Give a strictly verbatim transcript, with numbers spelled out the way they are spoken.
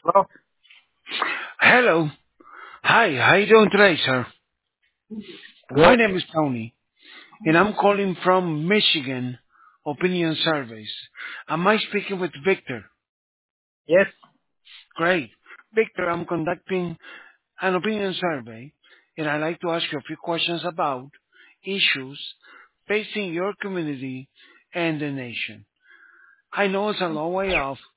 Well, Hello. Hi, how you doing today, sir? My good. name is Tony, and I'm calling from Michigan Opinion Surveys. Am I speaking with Victor? Yes. Great. Victor, I'm conducting an opinion survey, and I'd like to ask you a few questions about issues facing your community and the nation. I know it's a long way off,